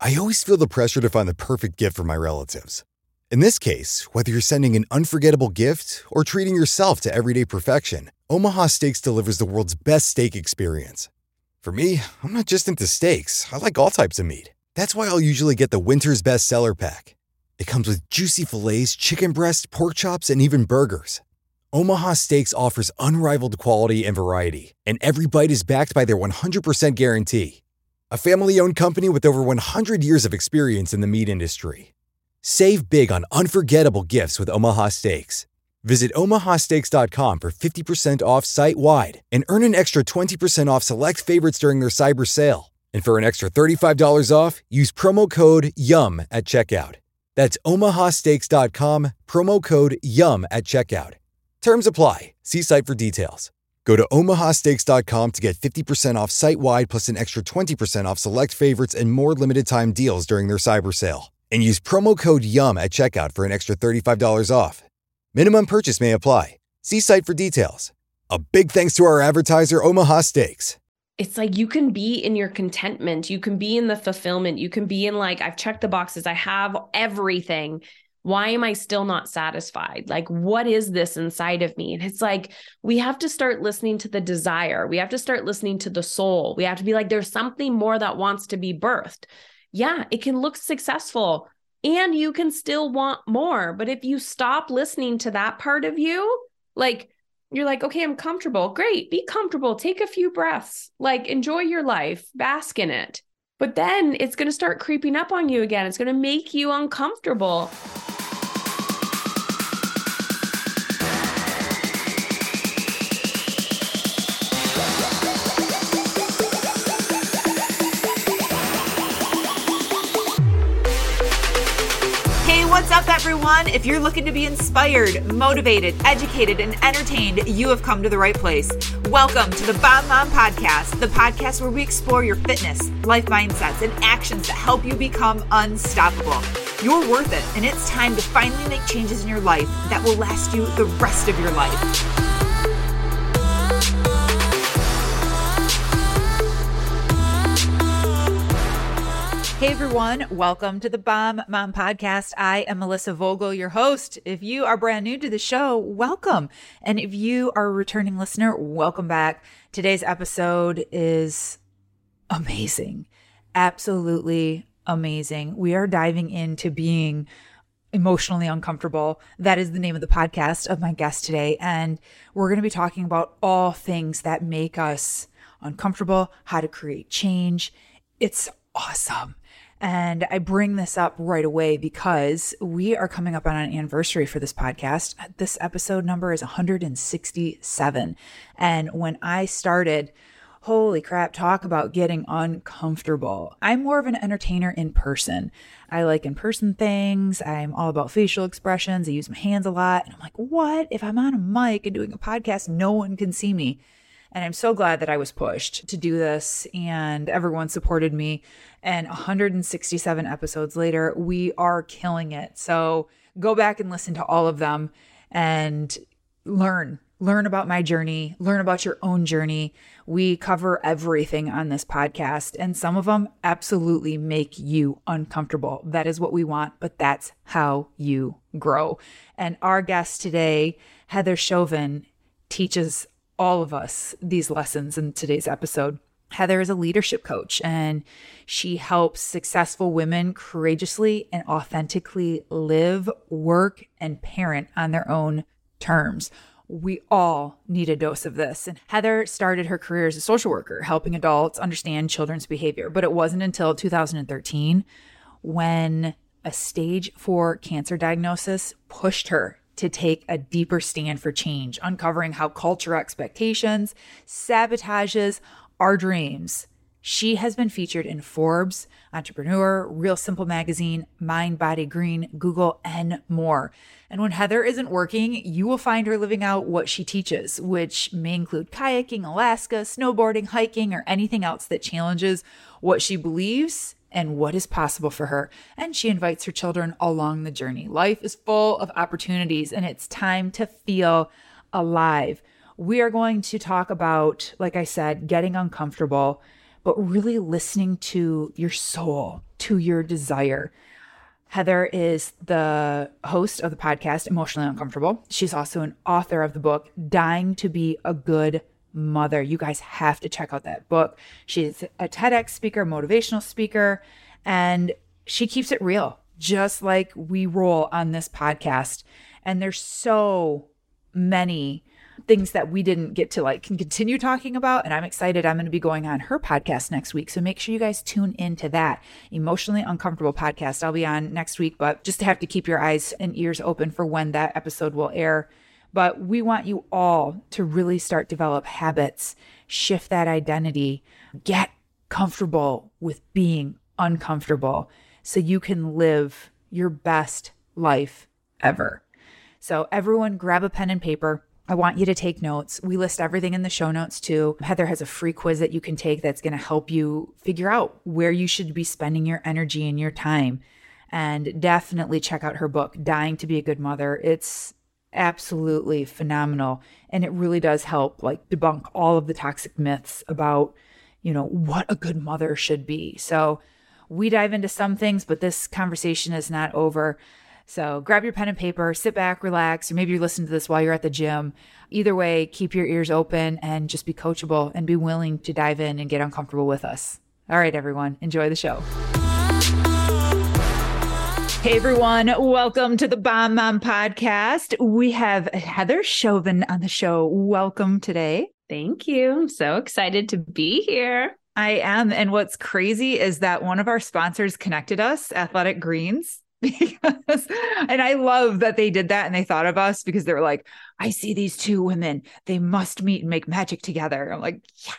I always feel the pressure to find the perfect gift for my relatives. In this case, whether you're sending an unforgettable gift or treating yourself to everyday perfection, Omaha Steaks delivers the world's best steak experience. For me, I'm not just into steaks. I like all types of meat. That's why I'll usually get the Winter's Best Seller Pack. It comes with juicy fillets, chicken breast, pork chops, and even burgers. Omaha Steaks offers unrivaled quality and variety, and every bite is backed by their 100% guarantee. A family-owned company with over 100 years of experience in the meat industry. Save big on unforgettable gifts with Omaha Steaks. Visit omahasteaks.com for 50% off site-wide and earn an extra 20% off select favorites during their cyber sale. And for an extra $35 off, use promo code YUM at checkout. That's omahasteaks.com, promo code YUM at checkout. Terms apply. See site for details. Go to omahasteaks.com to get 50% off site-wide plus an extra 20% off select favorites and more limited-time deals during their cyber sale. And use promo code YUM at checkout for an extra $35 off. Minimum purchase may apply. See site for details. A big thanks to our advertiser, Omaha Steaks. It's like you can be in your contentment. You can be in the fulfillment. You can be in like, I've checked the boxes. I have everything. Why am I still not satisfied? Like, what is this inside of me? And it's like, we have to start listening to the desire. We have to start listening to the soul. We have to be like, there's something more that wants to be birthed. Yeah, it can look successful and you can still want more. But if you stop listening to that part of you, like, you're like, okay, I'm comfortable. Great. Be comfortable. Take a few breaths, like enjoy your life, bask in it. But then it's going to start creeping up on you again. It's going to make you uncomfortable. What's up, everyone? If you're looking to be inspired, motivated, educated, and entertained, you have come to the right place. Welcome to the Bomb Mom Podcast, the podcast where we explore your fitness, life mindsets, and actions that help you become unstoppable. You're worth it, and it's time to finally make changes in your life that will last you the rest of your life. Hey everyone, welcome to the Bomb Mom Podcast. I am Melissa Vogel, your host. If you are brand new to the show, welcome. And if you are a returning listener, welcome back. Today's episode is amazing. Absolutely amazing. We are diving into being emotionally uncomfortable. That is the name of the podcast of my guest today. And we're going to be talking about all things that make us uncomfortable, how to create change. It's awesome. And I bring this up right away because we are coming up on an anniversary for this podcast. This episode number is 167. And when I started, holy crap, talk about getting uncomfortable. I'm more of an entertainer in person. I like in-person things. I'm all about facial expressions. I use my hands a lot. And I'm like, what? If I'm on a mic and doing a podcast, no one can see me. And I'm so glad that I was pushed to do this and everyone supported me. And 167 episodes later, we are killing it. So go back and listen to all of them and learn about my journey, learn about your own journey. We cover everything on this podcast, and some of them absolutely make you uncomfortable. That is what we want, but that's how you grow. And our guest today, Heather Chauvin, teaches all of us these lessons in today's episode. Heather is a leadership coach, and she helps successful women courageously and authentically live, work, and parent on their own terms. We all need a dose of this. And Heather started her career as a social worker, helping adults understand children's behavior. But it wasn't until 2013 when a stage 4 cancer diagnosis pushed her to take a deeper stand for change, uncovering how cultural expectations sabotages our dreams. She has been featured in Forbes, Entrepreneur, Real Simple Magazine, Mind, Body, Green, Google, and more. And when Heather isn't working, you will find her living out what she teaches, which may include kayaking, Alaska, snowboarding, hiking, or anything else that challenges what she believes and what is possible for her. And she invites her children along the journey. Life is full of opportunities, and it's time to feel alive. We are going to talk about, like I said, getting uncomfortable, but really listening to your soul, to your desire. Heather is the host of the podcast, Emotionally Uncomfortable. She's also an author of the book, Dying to Be a Good Mother. You guys have to check out that book. She's a TEDx speaker, motivational speaker, and she keeps it real, just like we roll on this podcast. And there's so many things that we didn't get to can continue talking about. And I'm excited. I'm going to be going on her podcast next week. So make sure you guys tune into that Emotionally Uncomfortable podcast. I'll be on next week, but just have to keep your eyes and ears open for when that episode will air. But we want you all to really start develop habits, shift that identity, get comfortable with being uncomfortable so you can live your best life ever. So everyone grab a pen and paper. I want you to take notes. We list everything in the show notes too. Heather has a free quiz that you can take that's going to help you figure out where you should be spending your energy and your time. And definitely check out her book, Dying to Be a Good Mother. It's absolutely phenomenal. And it really does help debunk all of the toxic myths about, what a good mother should be. So we dive into some things, but this conversation is not over. So grab your pen and paper, sit back, relax, or maybe you're listening to this while you're at the gym. Either way, keep your ears open and just be coachable and be willing to dive in and get uncomfortable with us. All right, everyone, enjoy the show. Hey, everyone. Welcome to the Bomb Mom Podcast. We have Heather Chauvin on the show. Welcome today. Thank you. I'm so excited to be here. I am. And what's crazy is that one of our sponsors connected us, Athletic Greens. And I love that they did that and they thought of us because they were like, I see these two women. They must meet and make magic together. I'm like, yes.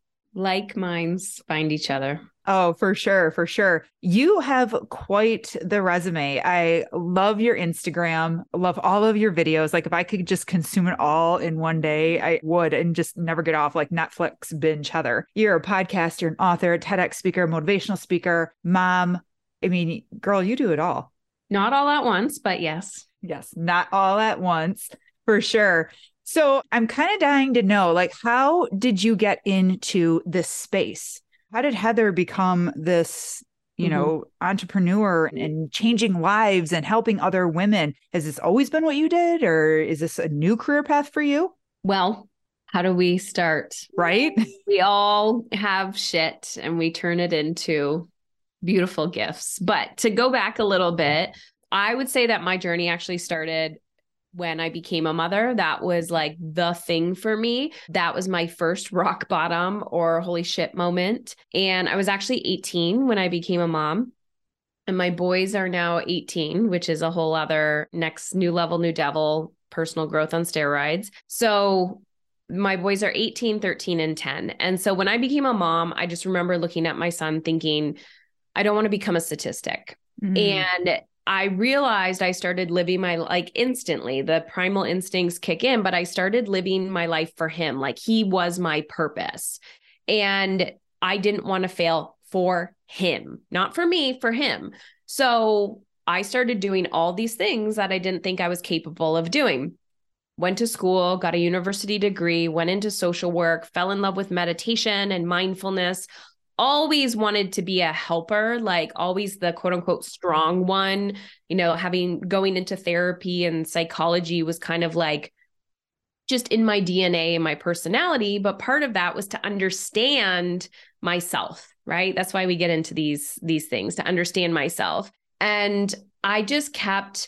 Like minds find each other. Oh, for sure. For sure. You have quite the resume. I love your Instagram. I love all of your videos. If I could just consume it all in one day, I would and just never get off like Netflix binge, Heather. You're a podcaster, an author, a TEDx speaker, motivational speaker, mom. I mean, girl, you do it all. Not all at once, but yes. Yes, not all at once, for sure. So I'm kind of dying to know, how did you get into this space? How did Heather become this, entrepreneur and changing lives and helping other women? Has this always been what you did, or is this a new career path for you? Well, how do we start? Right? We all have shit and we turn it into beautiful gifts. But to go back a little bit, I would say that my journey actually started when I became a mother. That was the thing for me. That was my first rock bottom or holy shit moment. And I was actually 18 when I became a mom. And my boys are now 18, which is a whole other next new level, new devil, personal growth on steroids. So my boys are 18, 13, and 10. And so when I became a mom, I just remember looking at my son thinking, I don't want to become a statistic. Mm-hmm. And I realized I started living my instantly, the primal instincts kick in, but I started living my life for him. He was my purpose. And I didn't want to fail for him, not for me, for him. So I started doing all these things that I didn't think I was capable of doing. Went to school, got a university degree, went into social work, fell in love with meditation and mindfulness. Always wanted to be a helper, always the quote unquote strong one, going into therapy and psychology was kind of just in my DNA and my personality. But part of that was to understand myself, right? That's why we get into these things, to understand myself. And I just kept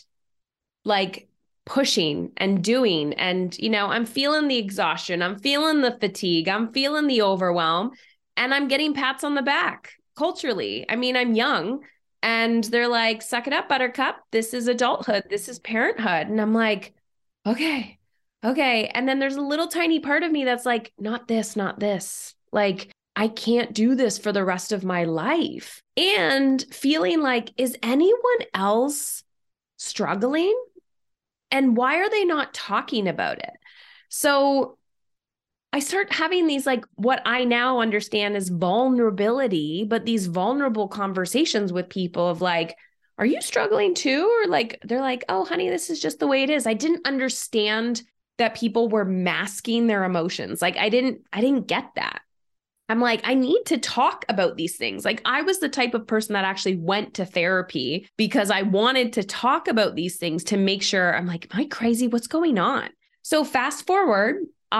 pushing and doing. And, I'm feeling the exhaustion. I'm feeling the fatigue. I'm feeling the overwhelm. And I'm getting pats on the back culturally. I mean, I'm young and they're like, suck it up, buttercup. This is adulthood. This is parenthood. And I'm like, okay. And then there's a little tiny part of me that's like, not this, not this. I can't do this for the rest of my life. And feeling is anyone else struggling? And why are they not talking about it? So I start having these what I now understand as vulnerability, but these vulnerable conversations with people of are you struggling too? Or they're like, oh, honey, this is just the way it is. I didn't understand that people were masking their emotions. I didn't get that. I'm like, I need to talk about these things. Like I was the type of person that actually went to therapy because I wanted to talk about these things to make sure. I'm like, am I crazy? What's going on? So fast forward,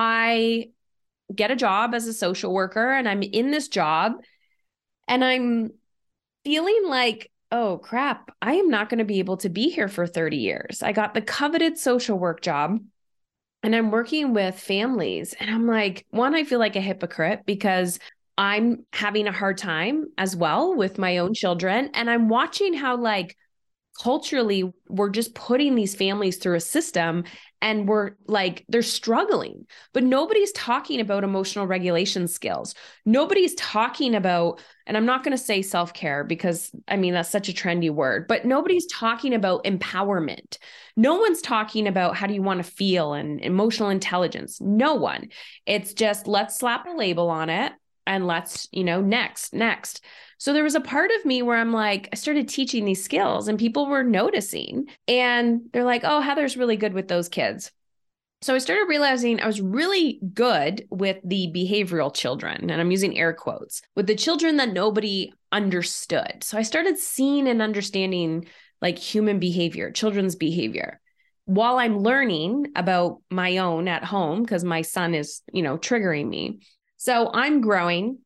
I get a job as a social worker and I'm in this job and I'm feeling like, oh crap, I am not going to be able to be here for 30 years. I got the coveted social work job. And I'm working with families and I'm like, one, I feel like a hypocrite because I'm having a hard time as well with my own children. And I'm watching how like culturally we're just putting these families through a system and we're like, they're struggling, but nobody's talking about emotional regulation skills. Nobody's talking about, and I'm not going to say self-care because I mean, that's such a trendy word, but nobody's talking about empowerment. No one's talking about how do you want to feel and emotional intelligence. No one. It's just, let's slap a label on it and let's, next. So there was a part of me where I'm like, I started teaching these skills and people were noticing and they're like, oh, Heather's really good with those kids. So I started realizing I was really good with the behavioral children, and I'm using air quotes, with the children that nobody understood. So I started seeing and understanding like human behavior, children's behavior, while I'm learning about my own at home because my son is, triggering me. So I'm growing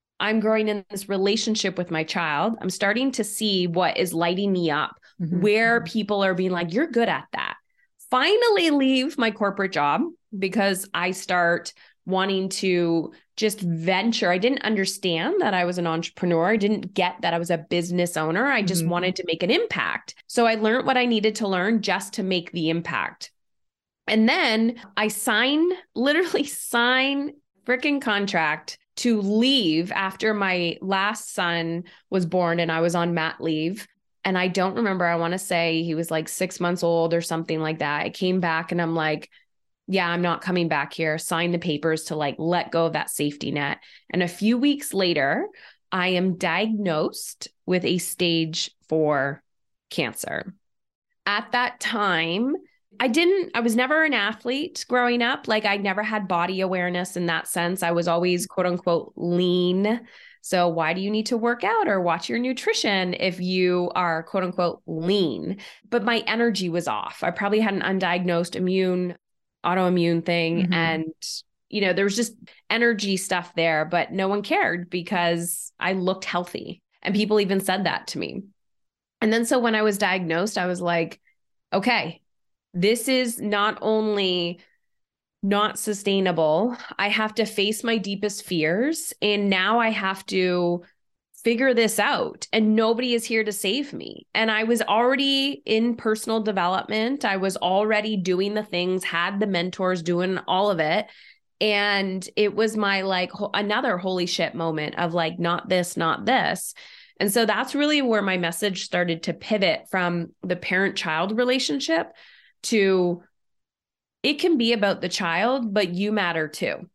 in this relationship with my child. I'm starting to see what is lighting me up, where people are being like, you're good at that. Finally leave my corporate job because I start wanting to just venture. I didn't understand that I was an entrepreneur. I didn't get that I was a business owner. I just wanted to make an impact. So I learned what I needed to learn just to make the impact. And then I literally sign freaking contract to leave after my last son was born and I was on mat leave. And I don't remember, I want to say he was like 6 months old or something like that. I came back and I'm like, yeah, I'm not coming back here. Sign the papers to like let go of that safety net. And a few weeks later, I am diagnosed with a stage 4 cancer. At that time, I was never an athlete growing up. Like I never had body awareness in that sense. I was always quote unquote lean. So why do you need to work out or watch your nutrition if you are quote unquote lean? But my energy was off. I probably had an undiagnosed autoimmune thing. And, there was just energy stuff there, but no one cared because I looked healthy. And people even said that to me. And then so when I was diagnosed, I was like, okay, this is not only not sustainable, I have to face my deepest fears. And now I have to figure this out. And nobody is here to save me. And I was already in personal development. I was already doing the things, had the mentors doing all of it. And it was my like another holy shit moment of like, not this, not this. And so that's really where my message started to pivot from the parent-child relationship to it can be about the child, but you matter too.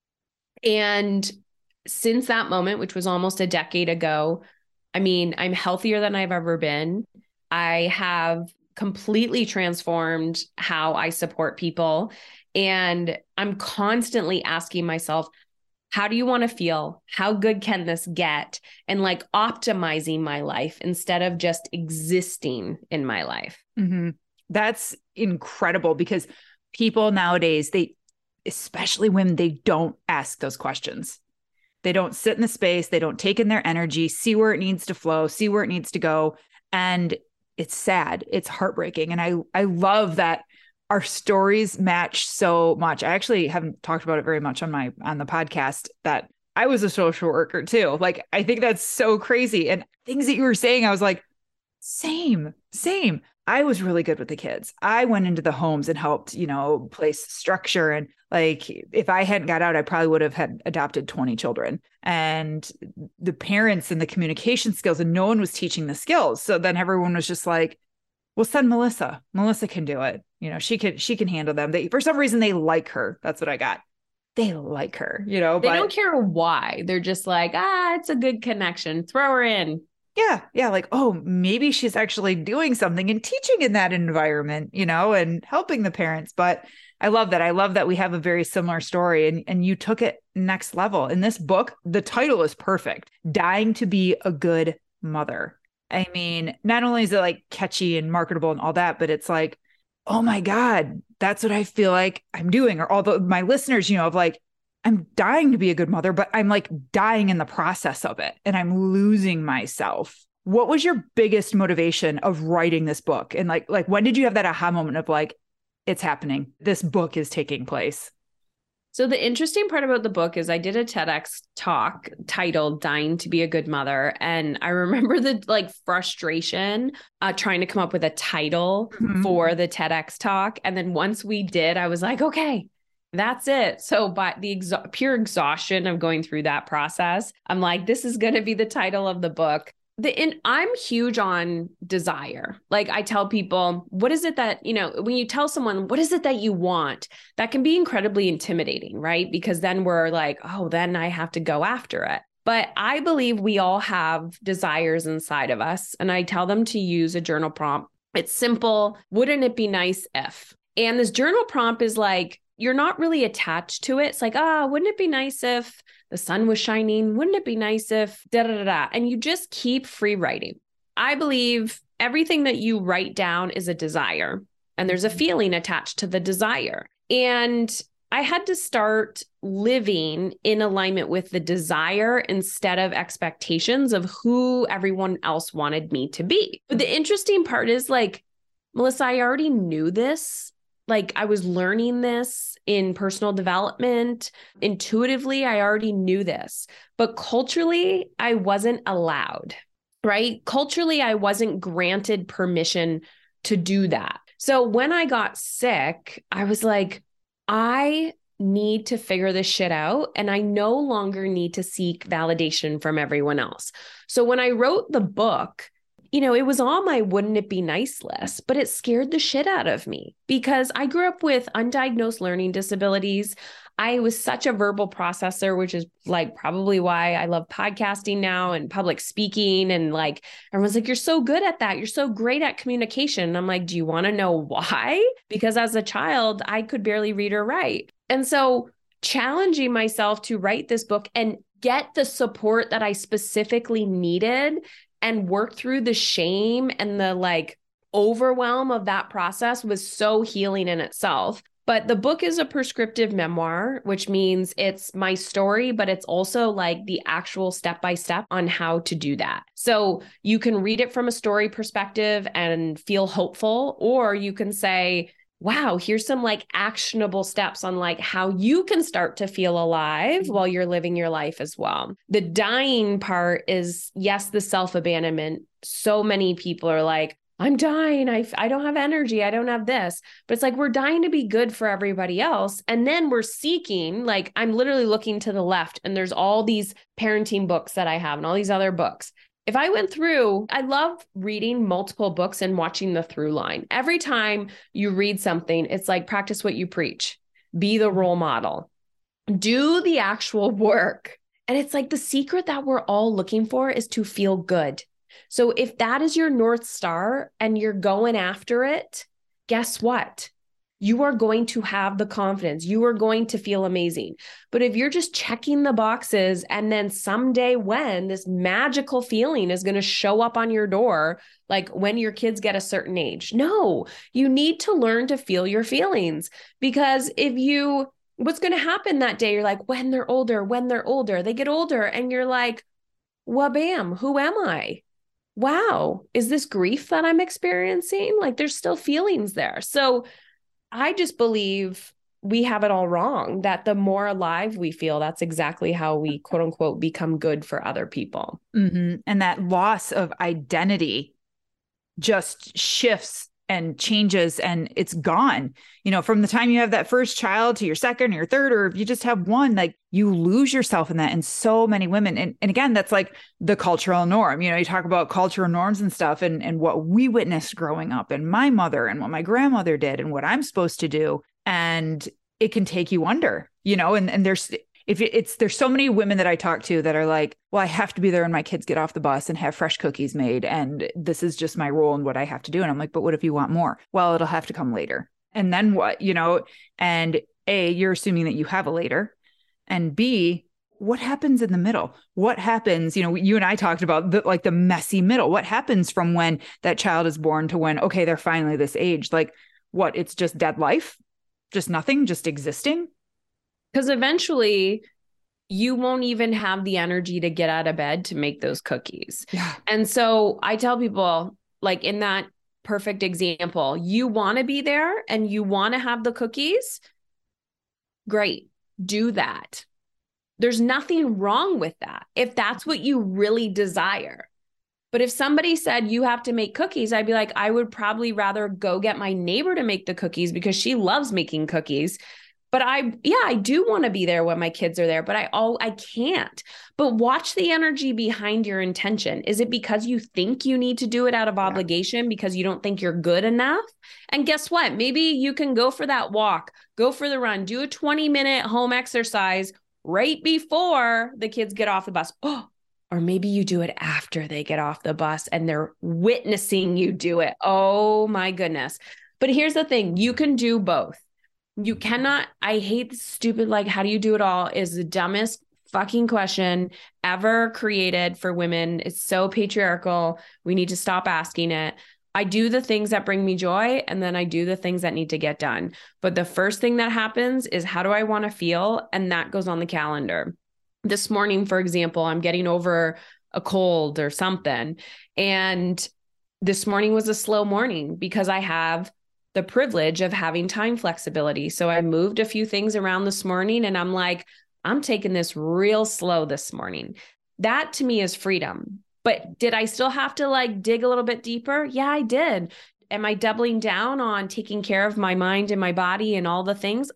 And since that moment, which was almost a decade ago, I mean, I'm healthier than I've ever been. I have completely transformed how I support people. And I'm constantly asking myself, how do you want to feel? How good can this get? And like optimizing my life instead of just existing in my life. That's incredible because people nowadays, especially when they don't ask those questions, they don't sit in the space, they don't take in their energy, see where it needs to flow, see where it needs to go. And it's sad. It's heartbreaking. And I love that our stories match so much. I actually haven't talked about it very much on the podcast that I was a social worker too. Like, I think that's so crazy. And things that you were saying, I was like, same. I was really good with the kids. I went into the homes and helped, place structure. And like, if I hadn't got out, I probably would have had adopted 20 children, and the parents and the communication skills, and no one was teaching the skills. So then everyone was just like, well, send Melissa. Melissa can do it. She can handle them. For some reason, they like her. That's what I got. They like her, They don't care why. They're just like, it's a good connection. Throw her in. Yeah. Yeah. Like, oh, maybe she's actually doing something and teaching in that environment, and helping the parents. But I love that. I love that we have a very similar story and you took it next level. In this book, the title is perfect. Dying to be a good mother. I mean, not only is it like catchy and marketable and all that, but it's like, oh my God, that's what I feel like I'm doing. Or although my listeners, of like, I'm dying to be a good mother, but I'm like dying in the process of it and I'm losing myself. What was your biggest motivation of writing this book? And like when did you have that aha moment of like, it's happening. This book is taking place. So the interesting part about the book is I did a TEDx talk titled Dying to be a Good Mother. And I remember the frustration trying to come up with a title for the TEDx talk. And then once we did, I was like, okay, that's it. So by the pure exhaustion of going through that process, I'm like, this is going to be the title of the book. I'm huge on desire. Like I tell people, what is it that, when you tell someone, what is it that you want? That can be incredibly intimidating, right? Because then we're like, oh, then I have to go after it. But I believe we all have desires inside of us. And I tell them to use a journal prompt. It's simple. Wouldn't it be nice if? And this journal prompt is like, you're not really attached to it. It's like, wouldn't it be nice if the sun was shining? Wouldn't it be nice if da da da da? And you just keep free writing. I believe everything that you write down is a desire, and there's a feeling attached to the desire. And I had to start living in alignment with the desire instead of expectations of who everyone else wanted me to be. But the interesting part is like, Melissa, I already knew this. Like I was learning this in personal development. Intuitively, I already knew this, but culturally, I wasn't allowed, right? Culturally, I wasn't granted permission to do that. So when I got sick, I was like, I need to figure this shit out. And I no longer need to seek validation from everyone else. So when I wrote the book, it was on my wouldn't it be nice list, but it scared the shit out of me because I grew up with undiagnosed learning disabilities. I was such a verbal processor, which is like probably why I love podcasting now and public speaking. And like, everyone's like, you're so good at that. You're so great at communication. And I'm like, do you want to know why? Because as a child, I could barely read or write. And so challenging myself to write this book and get the support that I specifically needed and work through the shame and the overwhelm of that process was so healing in itself. But the book is a prescriptive memoir, which means it's my story, but it's also like the actual step-by-step on how to do that. So you can read it from a story perspective and feel hopeful, or you can say, wow, here's some actionable steps on how you can start to feel alive while you're living your life as well. The dying part is, yes, the self-abandonment. So many people are like, I'm dying. I don't have energy. I don't have this. But it's like, we're dying to be good for everybody else. And then we're seeking, I'm literally looking to the left and there's all these parenting books that I have and all these other books. If I went through, I love reading multiple books and watching the through line. Every time you read something, it's like practice what you preach, be the role model, do the actual work. And it's like the secret that we're all looking for is to feel good. So if that is your North Star and you're going after it, guess what? You are going to have the confidence. You are going to feel amazing. But if you're just checking the boxes and then someday when this magical feeling is going to show up on your door, like when your kids get a certain age, no, you need to learn to feel your feelings. Because what's going to happen that day, you're like, when they're older, they get older and you're like, well, bam, who am I? Wow, is this grief that I'm experiencing? There's still feelings there. So I just believe we have it all wrong, that the more alive we feel, that's exactly how we, quote unquote, become good for other people. Mm-hmm. And that loss of identity just shifts and changes and it's gone. From the time you have that first child to your second or your third, or if you just have one, you lose yourself in that. And so many women, and again, that's the cultural norm. You talk about cultural norms and stuff and what we witnessed growing up and my mother and what my grandmother did and what I'm supposed to do. And it can take you under, and there's so many women that I talk to that are like, well, I have to be there when my kids get off the bus and have fresh cookies made. And this is just my role and what I have to do. And I'm like, but what if you want more? Well, it'll have to come later. And then what, and A, you're assuming that you have a later, and B, what happens in the middle? What happens, you and I talked about the messy middle. What happens from when that child is born to when, okay, they're finally this age? Like what? It's just dead life, just nothing, just existing. Because eventually you won't even have the energy to get out of bed to make those cookies. Yeah. And so I tell people, like in that perfect example, you want to be there and you want to have the cookies. Great. Do that. There's nothing wrong with that if that's what you really desire. But if somebody said you have to make cookies, I'd be like, I would probably rather go get my neighbor to make the cookies because she loves making cookies. But I do want to be there when my kids are there, but I can't. But watch the energy behind your intention. Is it because you think you need to do it out of obligation because you don't think you're good enough? And guess what? Maybe you can go for that walk, go for the run, do a 20-minute home exercise right before the kids get off the bus. Oh, or maybe you do it after they get off the bus and they're witnessing you do it. Oh my goodness. But here's the thing, you can do both. You cannot, I hate the stupid, like, how do you do it all is the dumbest fucking question ever created for women. It's so patriarchal. We need to stop asking it. I do the things that bring me joy, and then I do the things that need to get done. But the first thing that happens is, how do I want to feel? And that goes on the calendar. This morning, for example, I'm getting over a cold or something. And this morning was a slow morning because I have the privilege of having time flexibility. So I moved a few things around this morning and I'm like, I'm taking this real slow this morning. That to me is freedom. But did I still have to like dig a little bit deeper? Yeah, I did. Am I doubling down on taking care of my mind and my body and all the things?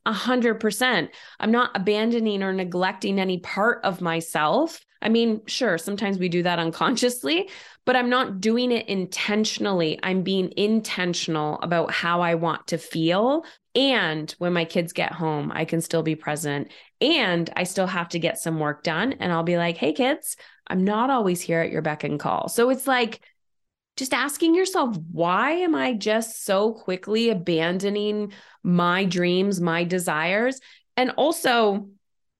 100%. I'm not abandoning or neglecting any part of myself. I mean, sure, sometimes we do that unconsciously, but I'm not doing it intentionally. I'm being intentional about how I want to feel. And when my kids get home, I can still be present and I still have to get some work done. And I'll be like, hey kids, I'm not always here at your beck and call. So it's like, just asking yourself, why am I just so quickly abandoning my dreams, my desires? And also,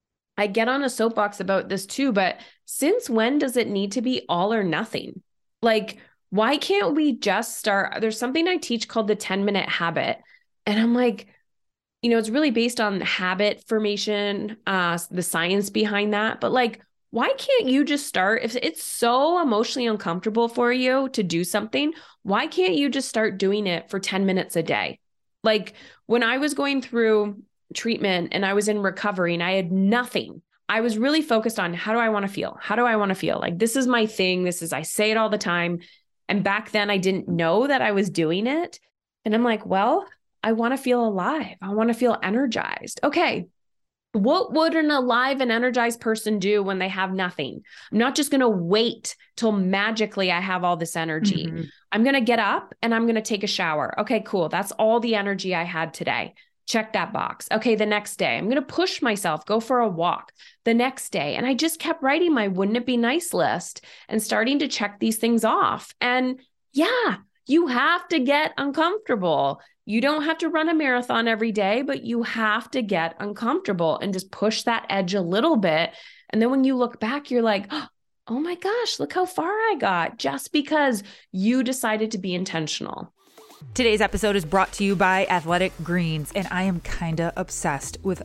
I get on a soapbox about this too, but since when does it need to be all or nothing? Like, why can't we just start? There's something I teach called the 10-minute habit. And I'm like, it's really based on habit formation, the science behind that. But like, why can't you just start? If it's so emotionally uncomfortable for you to do something, why can't you just start doing it for 10 minutes a day? Like when I was going through treatment and I was in recovery and I had nothing, I was really focused on, how do I want to feel? How do I want to feel? Like, this is my thing. I say it all the time. And back then I didn't know that I was doing it. And I'm like, well, I want to feel alive. I want to feel energized. Okay. What would an alive and energized person do when they have nothing? I'm not just going to wait till magically I have all this energy. Mm-hmm. I'm going to get up and I'm going to take a shower. Okay, cool. That's all the energy I had today. Check that box. Okay, the next day, I'm going to push myself, go for a walk the next day. And I just kept writing my wouldn't it be nice list and starting to check these things off. And yeah, you have to get uncomfortable. You don't have to run a marathon every day, but you have to get uncomfortable and just push that edge a little bit. And then when you look back, you're like, oh my gosh, look how far I got just because you decided to be intentional. Today's episode is brought to you by Athletic Greens, and I am kinda obsessed with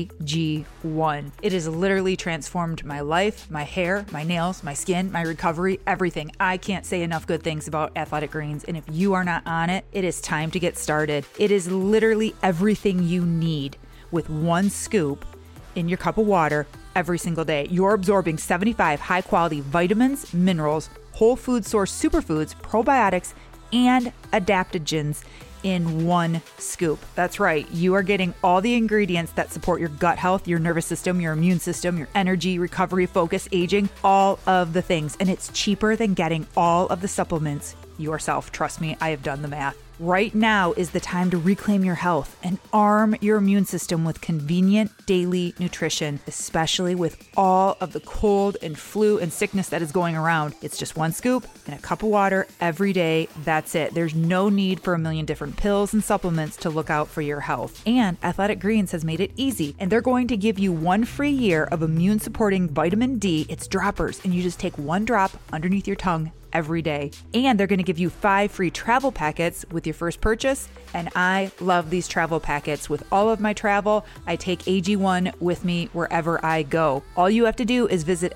AG1. It has literally transformed my life, my hair, my nails, my skin, my recovery, everything. I can't say enough good things about Athletic Greens, and if you are not on it, it is time to get started. It is literally everything you need with one scoop in your cup of water every single day. You're absorbing 75 high-quality vitamins, minerals, whole food source superfoods, probiotics, and adaptogens in one scoop. That's right. You are getting all the ingredients that support your gut health, your nervous system, your immune system, your energy, recovery, focus, aging, all of the things. And it's cheaper than getting all of the supplements yourself. Trust me, I have done the math. Right now is the time to reclaim your health and arm your immune system with convenient daily nutrition, especially with all of the cold and flu and sickness that is going around. It's just one scoop and a cup of water every day. That's it. There's no need for a million different pills and supplements to look out for your health. And Athletic Greens has made it easy, and they're going to give you 1 free year of immune supporting vitamin D. It's droppers, and you just take 1 drop underneath your tongue every day. And they're going to give you 5 free travel packets with your first purchase. And I love these travel packets. With all of my travel, I take AG1 with me wherever I go. All you have to do is visit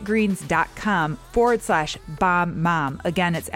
athleticgreens.com/BombMom. Again, it's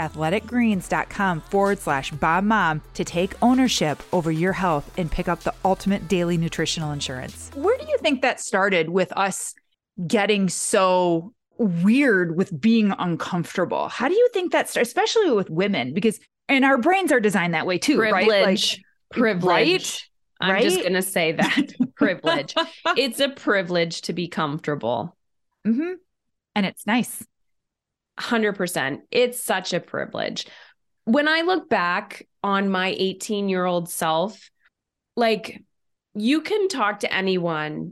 athleticgreens.com/BombMom to take ownership over your health and pick up the ultimate daily nutritional insurance. Where do you think that started with us getting so weird with being uncomfortable? How do you think that starts, especially with women? Because, and our brains are designed that way too, Privilege. right? Like, Privilege. Right? I'm just going to say that. Privilege. It's a privilege to be comfortable. Mm-hmm. And it's nice. 100%. It's such a privilege. When I look back on my 18-year-old self, like, you can talk to anyone.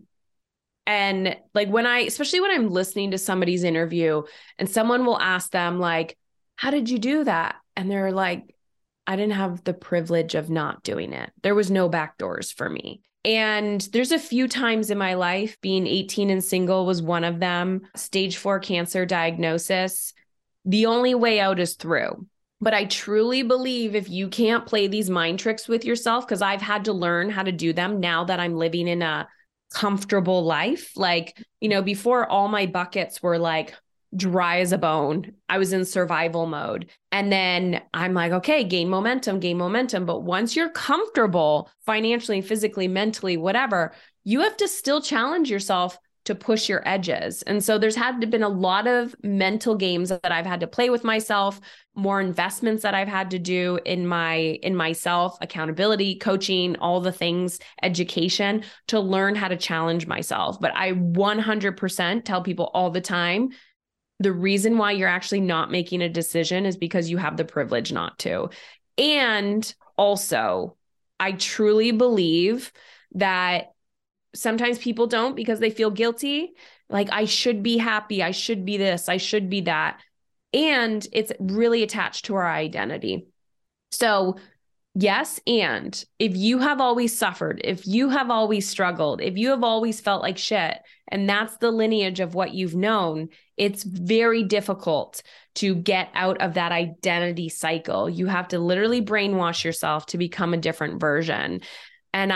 And like especially when I'm listening to somebody's interview and someone will ask them like, how did you do that? And they're like, I didn't have the privilege of not doing it. There was no back doors for me. And there's a few times in my life, being 18 and single was one of them. Stage 4 cancer diagnosis. The only way out is through. But I truly believe if you can't play these mind tricks with yourself, because I've had to learn how to do them now that I'm living in a comfortable life. Like, before, all my buckets were like dry as a bone. I was in survival mode. And then I'm like, okay, gain momentum. But once you're comfortable financially, physically, mentally, whatever, you have to still challenge yourself to push your edges. And so there's had to been a lot of mental games that I've had to play with myself, more investments that I've had to do in myself, accountability, coaching, all the things, education, to learn how to challenge myself. But I 100% tell people all the time, the reason why you're actually not making a decision is because you have the privilege not to. And also, I truly believe that sometimes people don't because they feel guilty. Like, I should be happy. I should be this. I should be that. And it's really attached to our identity. So yes. And if you have always suffered, if you have always struggled, if you have always felt like shit, and that's the lineage of what you've known, it's very difficult to get out of that identity cycle. You have to literally brainwash yourself to become a different version. And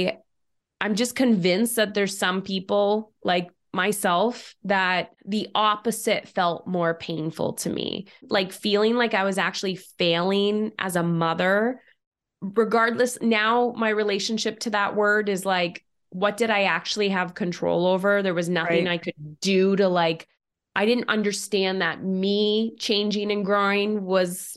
I'm just convinced that there's some people like myself that the opposite felt more painful to me, like feeling like I was actually failing as a mother. Regardless, now my relationship to that word is like, what did I actually have control over? There was nothing I could do to I didn't understand that me changing and growing was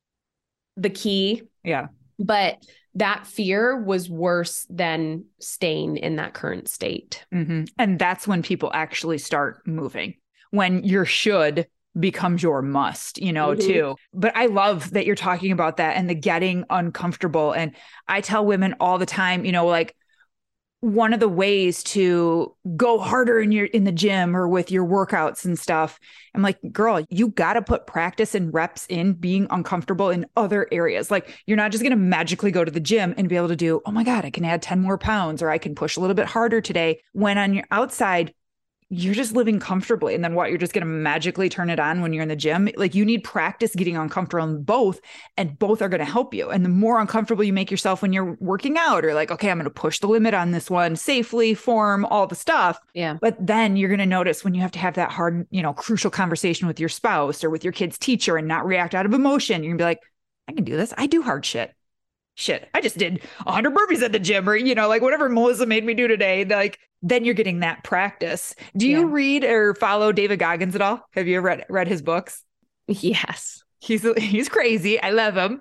the key. Yeah. But that fear was worse than staying in that current state. Mm-hmm. And that's when people actually start moving, when your should becomes your must, too. But I love that you're talking about that and the getting uncomfortable. And I tell women all the time, one of the ways to go harder in the gym or with your workouts and stuff, I'm like, girl, you got to put practice and reps in being uncomfortable in other areas. Like, you're not just going to magically go to the gym and be able to do, oh my God, I can add 10 more pounds, or I can push a little bit harder today, when on your outside, you're just living comfortably. And then what, you're just going to magically turn it on when you're in the gym? Like, you need practice getting uncomfortable in both, and both are going to help you. And the more uncomfortable you make yourself when you're working out, or like, okay, I'm going to push the limit on this one safely, form, all the stuff. Yeah. But then you're going to notice when you have to have that hard, crucial conversation with your spouse or with your kid's teacher and not react out of emotion. You're gonna be like, I can do this. I do hard shit. I just did 100 burpees at the gym, or, whatever Melissa made me do today. Like, then you're getting that practice. Do you read or follow David Goggins at all? Have you ever read his books? Yes. He's crazy. I love him.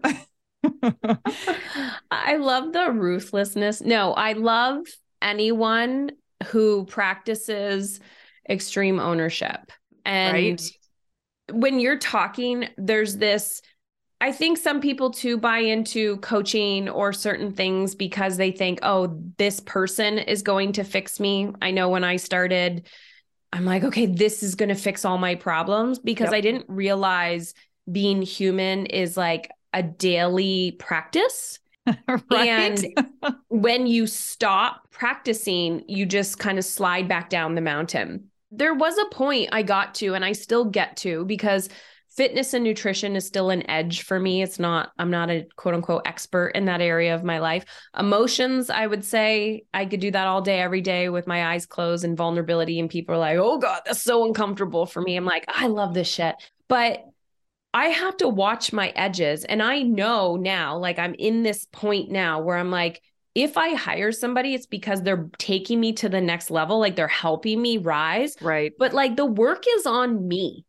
I love the ruthlessness. No, I love anyone who practices extreme ownership. And when you're talking, there's this, I think some people too buy into coaching or certain things because they think, oh, this person is going to fix me. I know when I started, I'm like, okay, this is going to fix all my problems, because I didn't realize being human is like a daily practice. Right? And when you stop practicing, you just kind of slide back down the mountain. There was a point I got to, and I still get to, because fitness and nutrition is still an edge for me. I'm not a quote unquote expert in that area of my life. Emotions, I would say I could do that all day, every day with my eyes closed, and vulnerability. And people are like, oh God, that's so uncomfortable for me. I'm like, I love this shit. But I have to watch my edges. And I know now, like I'm in this point now where I'm like, if I hire somebody, it's because they're taking me to the next level. Like they're helping me rise. Right. But like the work is on me.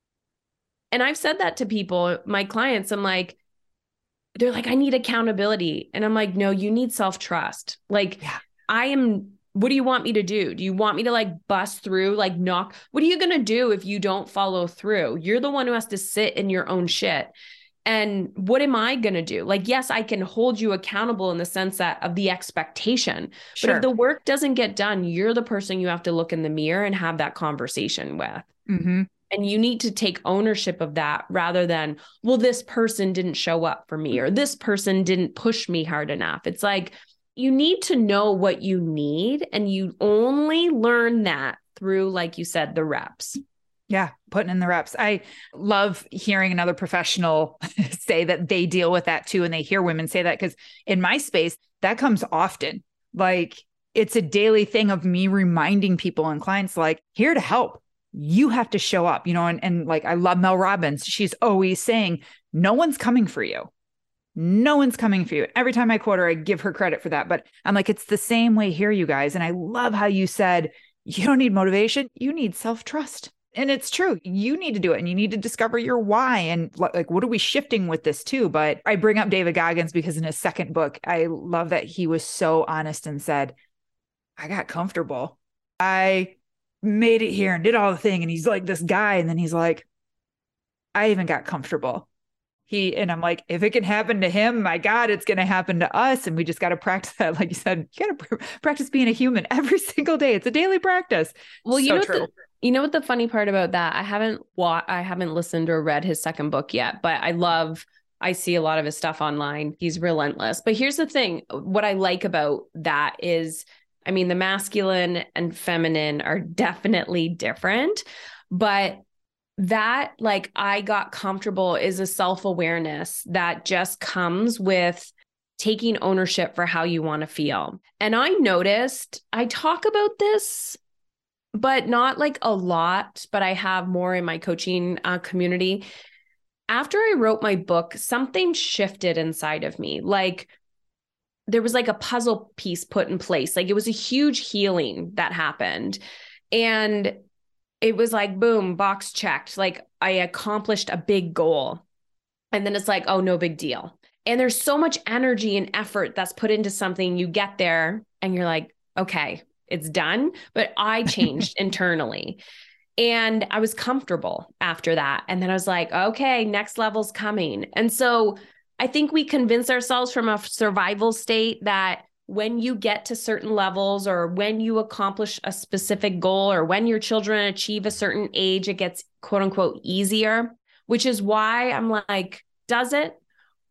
And I've said that to people, my clients, I'm like, they're like, I need accountability. And I'm like, no, you need self-trust. Like what do you want me to do? Do you want me to like bust through, like knock? What are you going to do if you don't follow through? You're the one who has to sit in your own shit. And what am I going to do? Like, yes, I can hold you accountable in the sense that of the expectation, but if the work doesn't get done, you're the person you have to look in the mirror and have that conversation with. Mm-hmm. And you need to take ownership of that rather than, well, this person didn't show up for me, or this person didn't push me hard enough. It's like, you need to know what you need, and you only learn that through, like you said, the reps. Yeah, putting in the reps. I love hearing another professional say that they deal with that too. And they hear women say that, because in my space, that comes often. Like it's a daily thing of me reminding people and clients, like, here to help. You have to show up, and like, I love Mel Robbins. She's always saying, no one's coming for you. No one's coming for you. Every time I quote her, I give her credit for that. But I'm like, it's the same way here, you guys. And I love how you said, you don't need motivation. You need self-trust. And it's true. You need to do it, and you need to discover your why. And like, what are we shifting with this too? But I bring up David Goggins because in his second book, I love that he was so honest and said, I got comfortable. I made it here and did all the thing. And he's like this guy. And then he's like, I even got comfortable. And I'm like, if it can happen to him, my God, it's going to happen to us. And we just got to practice that. Like you said, you got to practice being a human every single day. It's a daily practice. Well, you know what the funny part about that? I haven't listened or read his second book yet, but I see a lot of his stuff online. He's relentless. But here's the thing. What I like about that is, I mean, the masculine and feminine are definitely different, but that, like, I got comfortable is a self-awareness that just comes with taking ownership for how you want to feel. And I noticed, I talk about this, but not like a lot, but I have more in my coaching community. After I wrote my book, something shifted inside of me. Like, there was like a puzzle piece put in place. Like, it was a huge healing that happened. And it was like, boom, box checked. Like, I accomplished a big goal. And then it's like, oh, no big deal. And there's so much energy and effort that's put into something. You get there and you're like, okay, it's done. But I changed internally. And I was comfortable after that. And then I was like, okay, next level's coming. And so I think we convince ourselves from a survival state that when you get to certain levels, or when you accomplish a specific goal, or when your children achieve a certain age, it gets quote unquote easier, which is why I'm like, does it?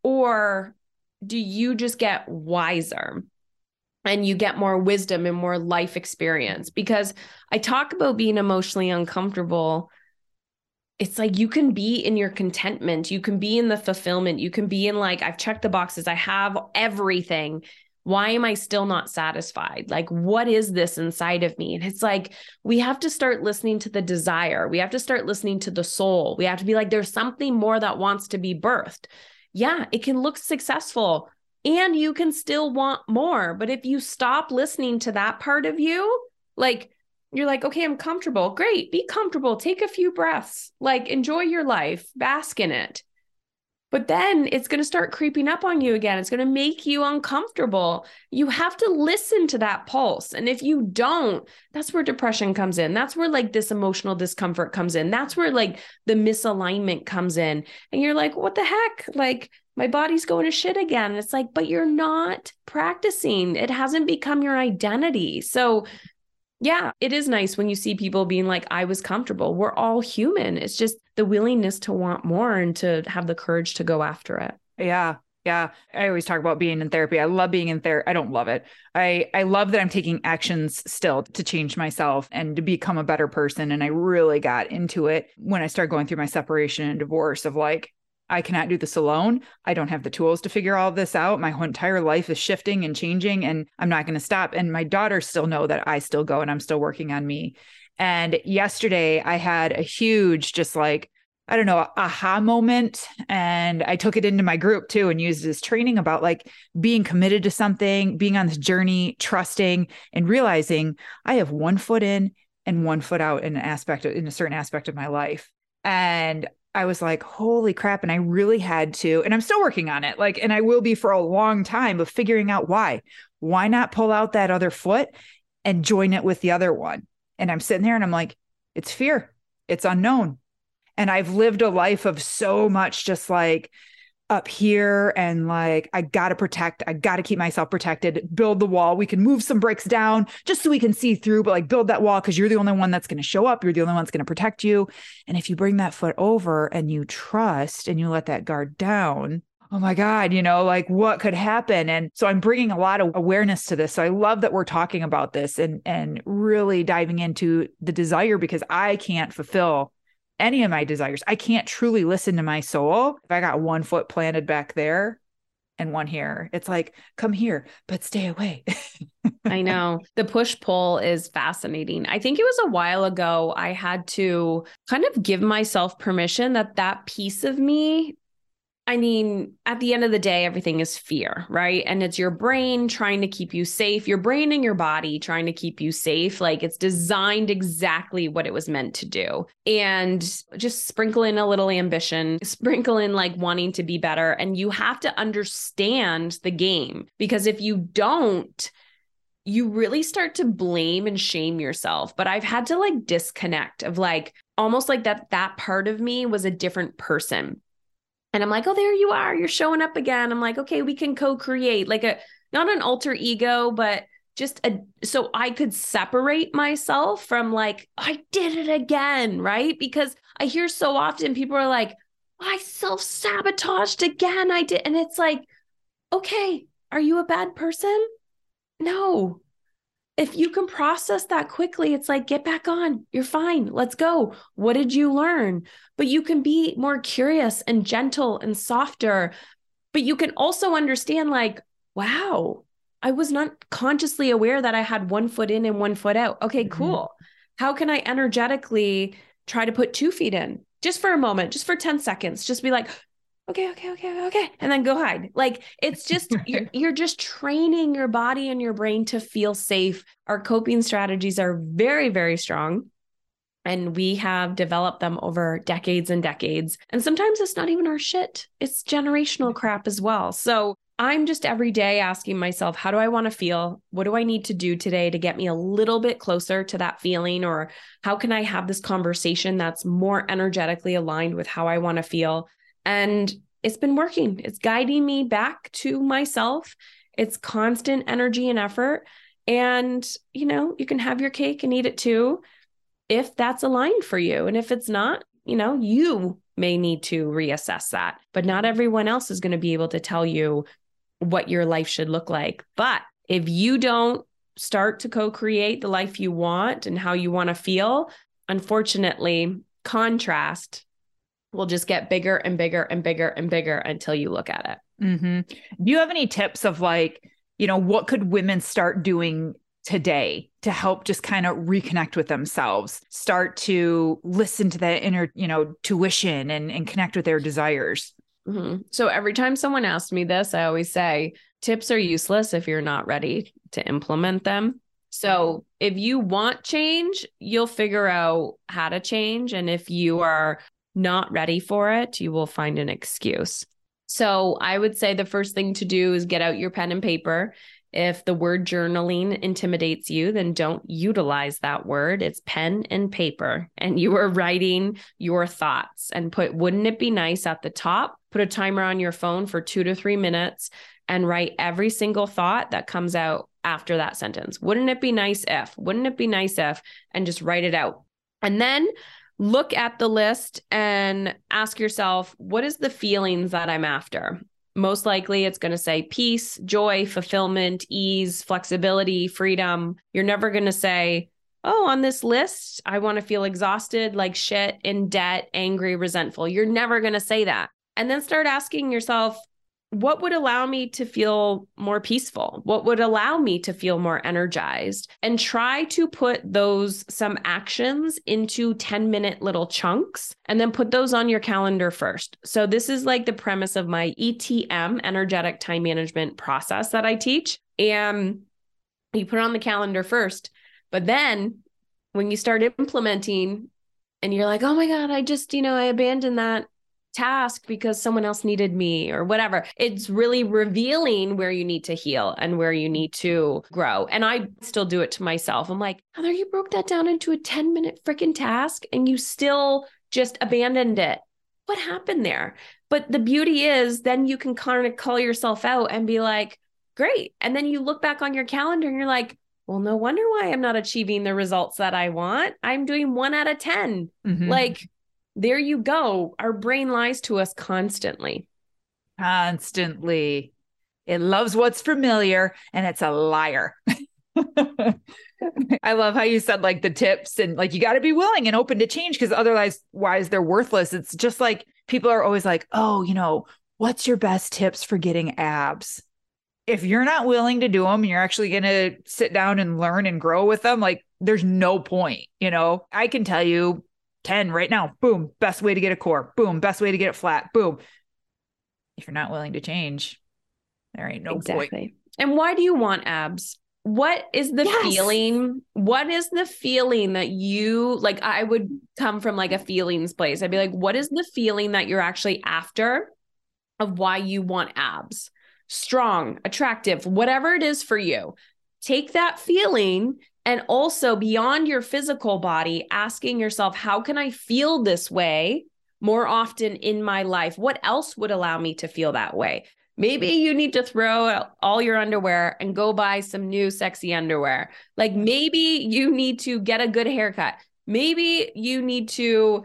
Or do you just get wiser and you get more wisdom and more life experience? Because I talk about being emotionally uncomfortable. It's like, you can be in your contentment. You can be in the fulfillment. You can be in like, I've checked the boxes. I have everything. Why am I still not satisfied? Like, what is this inside of me? And it's like, we have to start listening to the desire. We have to start listening to the soul. We have to be like, there's something more that wants to be birthed. Yeah, it can look successful and you can still want more. But if you stop listening to that part of you, like, you're like, okay, I'm comfortable. Great. Be comfortable. Take a few breaths, like, enjoy your life, bask in it. But then it's going to start creeping up on you again. It's going to make you uncomfortable. You have to listen to that pulse. And if you don't, that's where depression comes in. That's where like this emotional discomfort comes in. That's where like the misalignment comes in. And you're like, what the heck? Like my body's going to shit again. And it's like, but you're not practicing. It hasn't become your identity. So yeah, it is nice when you see people being like, I was comfortable. We're all human. It's just the willingness to want more and to have the courage to go after it. Yeah. Yeah. I always talk about being in therapy. I love being in therapy. I don't love it. I love that I'm taking actions still to change myself and to become a better person. And I really got into it when I started going through my separation and divorce of like, I cannot do this alone. I don't have the tools to figure all of this out. My whole entire life is shifting and changing, and I'm not going to stop. And my daughters still know that I still go and I'm still working on me. And yesterday I had a huge, just like, I don't know, aha moment. And I took it into my group too and used it as training about like being committed to something, being on this journey, trusting and realizing I have one foot in and one foot out in a certain aspect of my life. And I was like, holy crap. And I really had to, and I'm still working on it. Like, and I will be for a long time of figuring out why not pull out that other foot and join it with the other one. And I'm sitting there and I'm like, it's fear. It's unknown. And I've lived a life of so much just like up here and like, I got to keep myself protected, build the wall. We can move some bricks down just so we can see through, but like build that wall because you're the only one that's going to show up. You're the only one that's going to protect you. And if you bring that foot over and you trust and you let that guard down, oh my God, like what could happen? And so I'm bringing a lot of awareness to this. So I love that we're talking about this and really diving into the desire because I can't fulfill any of my desires. I can't truly listen to my soul if I got one foot planted back there and one here. It's like, come here, but stay away. I know. The push-pull is fascinating. I think it was a while ago I had to kind of give myself permission that piece of me, I mean, at the end of the day, everything is fear, right? And it's your brain trying to keep you safe, your brain and your body trying to keep you safe. Like it's designed exactly what it was meant to do. And just sprinkle in a little ambition, sprinkle in like wanting to be better. And you have to understand the game because if you don't, you really start to blame and shame yourself. But I've had to like disconnect of like, almost like that part of me was a different person. And I'm like, oh, there you are. You're showing up again. I'm like, okay, we can co-create like not an alter ego, but just so I could separate myself from like, I did it again. Right. Because I hear so often people are like, I self-sabotaged again. I did. And it's like, okay, are you a bad person? No. If you can process that quickly, it's like, get back on. You're fine. Let's go. What did you learn? But you can be more curious and gentle and softer. But you can also understand like, wow, I was not consciously aware that I had one foot in and one foot out. Okay, cool. How can I energetically try to put 2 feet in just for a moment, just for 10 seconds? Just be like, okay. And then go hide. Like it's just, you're just training your body and your brain to feel safe. Our coping strategies are very, very strong. And we have developed them over decades and decades. And sometimes it's not even our shit. It's generational crap as well. So I'm just every day asking myself, how do I want to feel? What do I need to do today to get me a little bit closer to that feeling? Or how can I have this conversation that's more energetically aligned with how I want to feel? And it's been working. It's guiding me back to myself. It's constant energy and effort. And, you can have your cake and eat it too, if that's aligned for you. And if it's not, you may need to reassess that. But not everyone else is going to be able to tell you what your life should look like. But if you don't start to co-create the life you want and how you want to feel, unfortunately, contrast will just get bigger and bigger and bigger and bigger until you look at it. Mm-hmm. Do you have any tips of like, what could women start doing today to help just kind of reconnect with themselves, start to listen to that inner, tuition and connect with their desires? Mm-hmm. So every time someone asks me this, I always say tips are useless if you're not ready to implement them. So if you want change, you'll figure out how to change. And if you are not ready for it, you will find an excuse. So I would say the first thing to do is get out your pen and paper. If the word journaling intimidates you, then don't utilize that word. It's pen and paper, and you are writing your thoughts. And wouldn't it be nice at the top, put a timer on your phone for 2 to 3 minutes and write every single thought that comes out after that sentence. Wouldn't it be nice if, and just write it out. And then look at the list and ask yourself, what is the feelings that I'm after? Most likely it's going to say peace, joy, fulfillment, ease, flexibility, freedom. You're never going to say, oh, on this list, I want to feel exhausted, like shit, in debt, angry, resentful. You're never going to say that. And then start asking yourself, what would allow me to feel more peaceful? What would allow me to feel more energized? And try to put some actions into 10-minute little chunks and then put those on your calendar first. So this is like the premise of my ETM, energetic time management process that I teach. And you put it on the calendar first, but then when you start implementing and you're like, oh my God, I abandoned that task because someone else needed me or whatever. It's really revealing where you need to heal and where you need to grow. And I still do it to myself. I'm like, Heather, you broke that down into a 10-minute freaking task and you still just abandoned it. What happened there? But the beauty is then you can kind of call yourself out and be like, great. And then you look back on your calendar and you're like, well, no wonder why I'm not achieving the results that I want. I'm doing 1 out of 10. Mm-hmm. Like, there you go. Our brain lies to us constantly. Constantly. It loves what's familiar and it's a liar. I love how you said like the tips and like, you got to be willing and open to change because otherwise they're worthless. It's just like people are always like, oh, what's your best tips for getting abs? If you're not willing to do them, you're actually going to sit down and learn and grow with them. Like there's no point, I can tell you 10 right now, boom, best way to get a core, boom, best way to get it flat, boom. If you're not willing to change, there ain't no point. And why do you want abs? What is the feeling? What is the feeling that you like? I would come from like a feelings place. I'd be like, what is the feeling that you're actually after of why you want abs? Strong, attractive, whatever it is for you. Take that feeling. And also beyond your physical body, asking yourself, how can I feel this way more often in my life? What else would allow me to feel that way? Maybe you need to throw out all your underwear and go buy some new sexy underwear. Like maybe you need to get a good haircut. Maybe you need to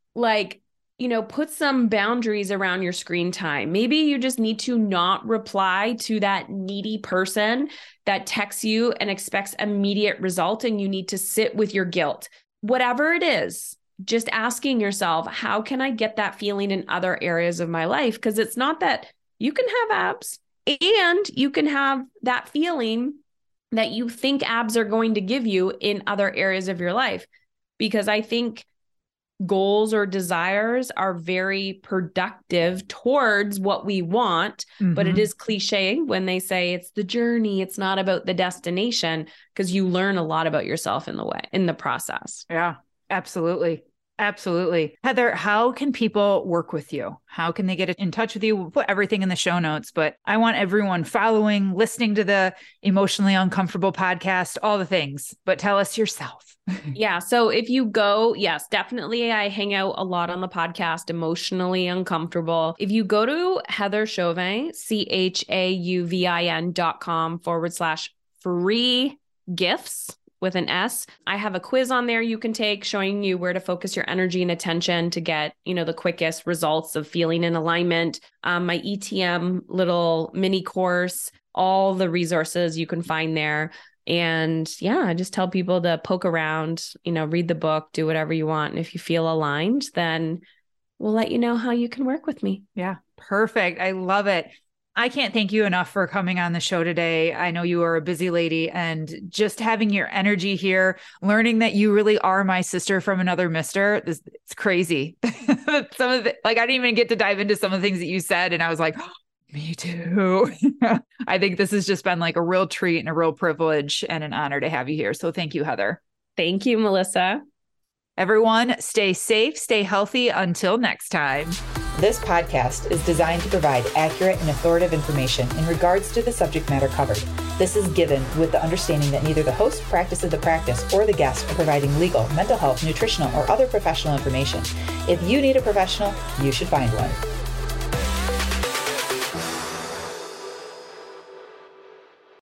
put some boundaries around your screen time. Maybe you just need to not reply to that needy person that texts you and expects immediate result, and you need to sit with your guilt. Whatever it is, just asking yourself, how can I get that feeling in other areas of my life? Because it's not that you can have abs and you can have that feeling that you think abs are going to give you in other areas of your life. Because I think goals or desires are very productive towards what we want, but it is cliche when they say it's the journey, it's not about the destination, because you learn a lot about yourself in the process. Yeah, absolutely. Absolutely. Heather, how can people work with you? How can they get in touch with you? We'll put everything in the show notes, but I want everyone following, listening to the Emotionally Uncomfortable podcast, all the things, but tell us yourself. Yeah. So if you go, yes, definitely. I hang out a lot on the podcast, Emotionally Uncomfortable. If you go to Heather Chauvin, CHAUVIN.com/free gifts with an S. I have a quiz on there you can take showing you where to focus your energy and attention to get, the quickest results of feeling in alignment. My ETM little mini course, all the resources you can find there. And yeah, I just tell people to poke around, read the book, do whatever you want. And if you feel aligned, then we'll let you know how you can work with me. Yeah, perfect. I love it. I can't thank you enough for coming on the show today. I know you are a busy lady, and just having your energy here, learning that you really are my sister from another mister. It's crazy. Some of it, I didn't even get to dive into some of the things that you said. And I was like, oh, me too. I think this has just been like a real treat and a real privilege and an honor to have you here. So thank you, Heather. Thank you, Melissa. Everyone, stay safe, stay healthy. Until next time. This podcast is designed to provide accurate and authoritative information in regards to the subject matter covered. This is given with the understanding that neither the host, practice of the practice, or the guest are providing legal, mental health, nutritional, or other professional information. If you need a professional, you should find one.